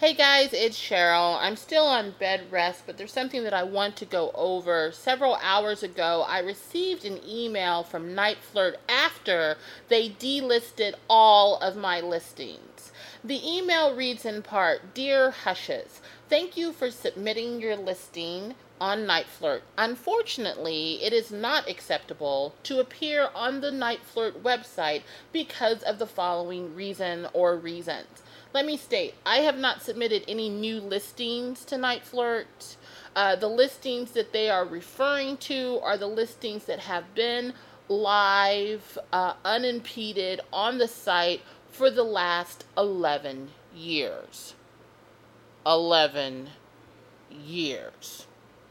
Hey guys, it's Cheryl. I'm still on bed rest, but there's something that I want to go over. Several hours ago, I received an email from NiteFlirt after they delisted all of my listings. The email reads in part, "Dear Hushes, thank you for submitting your listing on NiteFlirt. Unfortunately, it is not acceptable to appear on the NiteFlirt website because of the following reason or reasons." Let me state, I have not submitted any new listings to NiteFlirt. The listings that they are referring to are the listings that have been live, unimpeded on the site for the last 11 years. 11 years.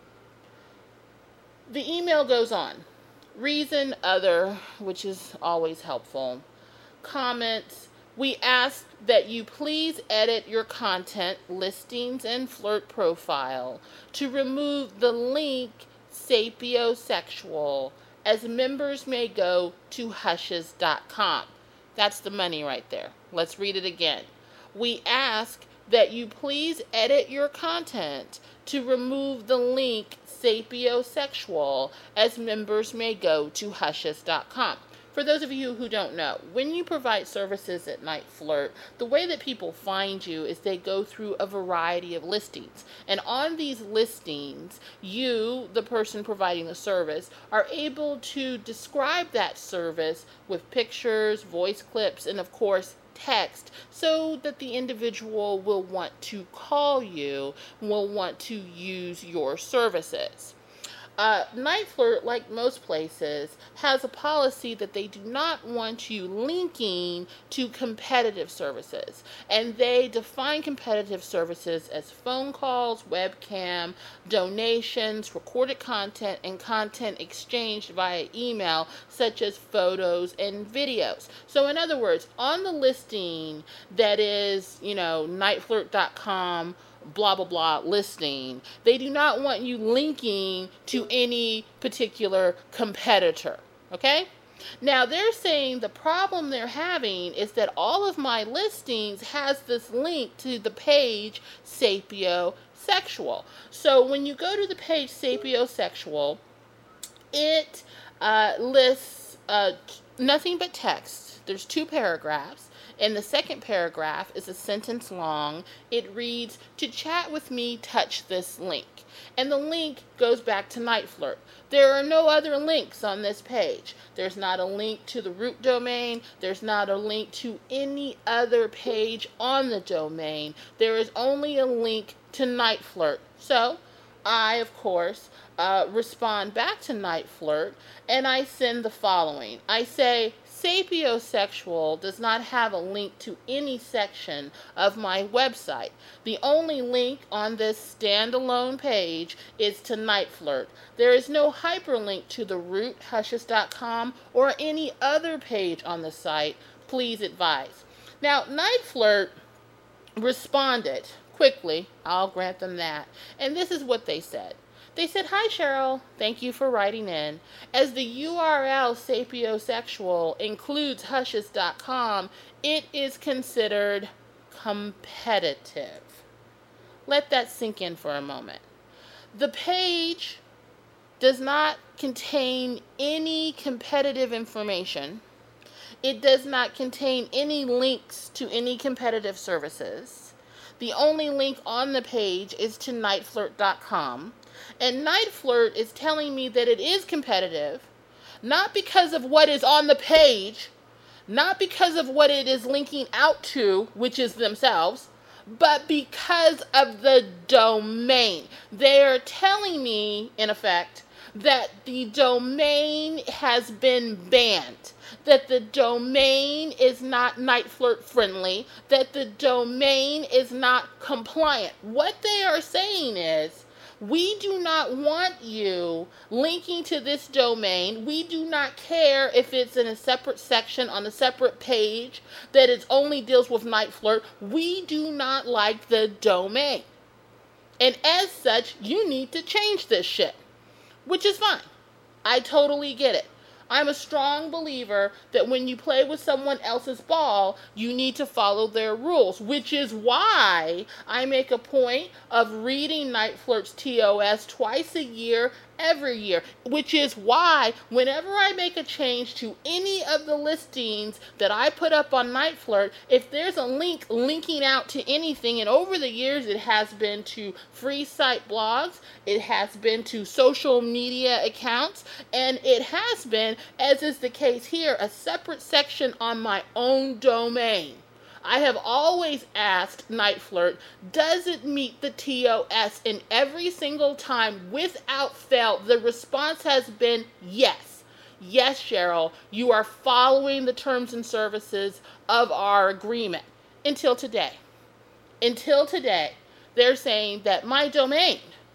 The email goes on. Reason other, which is always helpful. Comments. We ask that you please edit your content, listings, and flirt profile to remove the link sapiosexual, as members may go to hushes.com. That's the money right there. Let's read it again. We ask that you please edit your content to remove the link sapiosexual, as members may go to hushes.com. For those of you who don't know, when you provide services at NiteFlirt, the way that people find you is they go through a variety of listings. And on these listings, you, the person providing the service, are able to describe that service with pictures, voice clips, and of course, text, so that the individual will want to call you, will want to use your services. NiteFlirt, like most places, has a policy that they do not want you linking to competitive services. And they define competitive services as phone calls, webcam, donations, recorded content, and content exchanged via email, such as photos and videos. So in other words, on the listing that is, NiteFlirt.com, blah blah blah listing, they do not want you linking to any particular competitor. Okay? Now they're saying the problem they're having is that all of my listings has this link to the page Sapiosexual. So when you go to the page Sapiosexual, it lists nothing but text. There's 2 paragraphs. And the second paragraph is a sentence long. It reads, "To chat with me, touch this link." And the link goes back to NiteFlirt. There are no other links on this page. There's not a link to the root domain. There's not a link to any other page on the domain. There is only a link to NiteFlirt. So I, of course, respond back to NiteFlirt, and I send the following. I say, Sapiosexual does not have a link to any section of my website. The only link on this standalone page is to NiteFlirt. There is no hyperlink to the root hushes.com or any other page on the site. Please advise. Now, NiteFlirt responded quickly. I'll grant them that. And this is what they said. They said, "Hi Cheryl, thank you for writing in. As the URL sapiosexual includes hushes.com, it is considered competitive." Let that sink in for a moment. The page does not contain any competitive information. It does not contain any links to any competitive services. The only link on the page is to NiteFlirt.com. And NiteFlirt is telling me that it is competitive, not because of what is on the page, not because of what it is linking out to, which is themselves, but because of the domain. They are telling me, in effect, that the domain has been banned, that the domain is not NiteFlirt friendly, that the domain is not compliant. What they are saying is, we do not want you linking to this domain. We do not care if it's in a separate section on a separate page that it only deals with NiteFlirt. We do not like the domain. And as such, you need to change this shit. Which is fine. I totally get it. I'm a strong believer that when you play with someone else's ball, you need to follow their rules, which is why I make a point of reading Night Flirt's TOS twice a year, every year, which is why whenever I make a change to any of the listings that I put up on Night Flirt, if there's a link linking out to anything, and over the years it has been to free site blogs, it has been to social media accounts, and it has been, as is the case here, a separate section on my own domain. I have always asked Night Flirt, does it meet the TOS? And every single time, without fail, the response has been yes. Yes, Cheryl, you are following the terms and services of our agreement. Until today. Until today, they're saying that my domain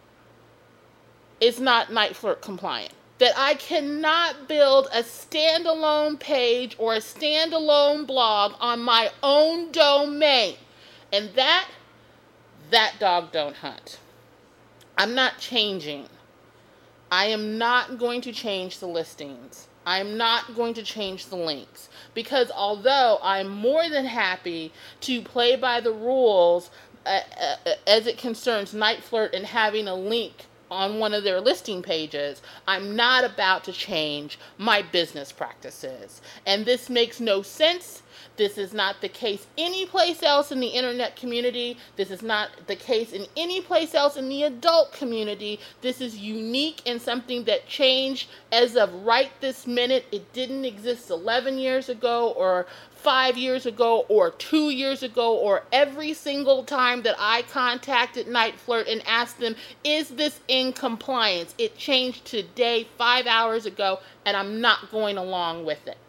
is not Night Flirt compliant. That I cannot build a standalone page or a standalone blog on my own domain. And that dog don't hunt. I'm not changing. I am not going to change the listings. I'm not going to change the links. Because although I'm more than happy to play by the rules as it concerns Night Flirt and having a link on one of their listing pages, I'm not about to change my business practices. And this makes no sense. This is not the case any place else in the internet community. This is not the case in any place else in the adult community. This is unique and something that changed as of right this minute. It didn't exist 11 years ago or 5 years ago or 2 years ago or every single time that I contacted Night Flirt and asked them, is this in compliance? It changed today, 5 hours ago, and I'm not going along with it.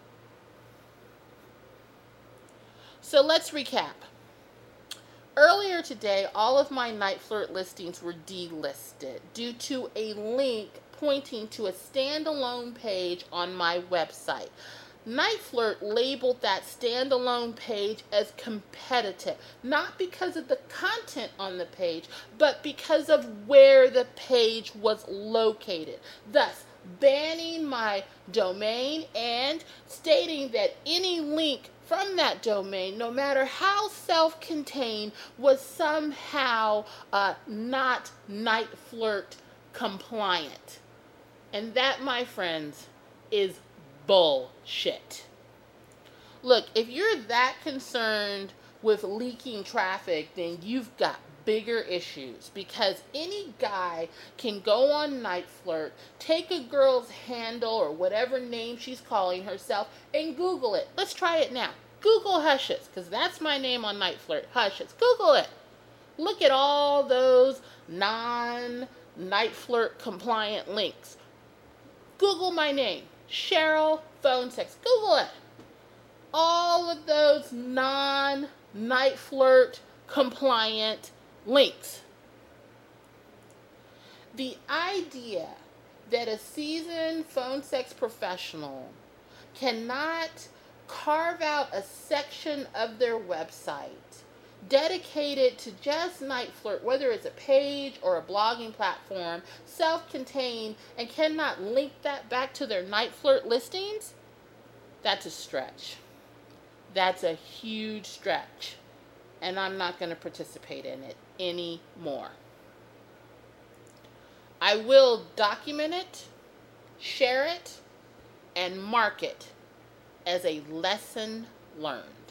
So let's recap. Earlier today, all of my Night Flirt listings were delisted due to a link pointing to a standalone page on my website. Night Flirt labeled that standalone page as competitive, not because of the content on the page, but because of where the page was located, thus banning my domain and stating that any link from that domain, no matter how self-contained, was somehow not Night Flirt compliant. And that, my friends, is bullshit. Look, if you're that concerned with leaking traffic, then you've got bigger issues, because any guy can go on Night Flirt, take a girl's handle or whatever name she's calling herself, and Google it. Let's try it now. Google Hushes, because that's my name on Night Flirt, Hushes. Google it. Look at all those non-Night Flirt compliant links. Google my name, Cheryl Phone Sex. Google it. All of those non-Night Flirt compliant links. The idea that a seasoned phone sex professional cannot carve out a section of their website dedicated to just Night Flirt, whether it's a page or a blogging platform, self-contained, and cannot link that back to their Night Flirt listings, that's a stretch. That's a huge stretch. And I'm not going to participate in it anymore. I will document it, share it, and mark it as a lesson learned.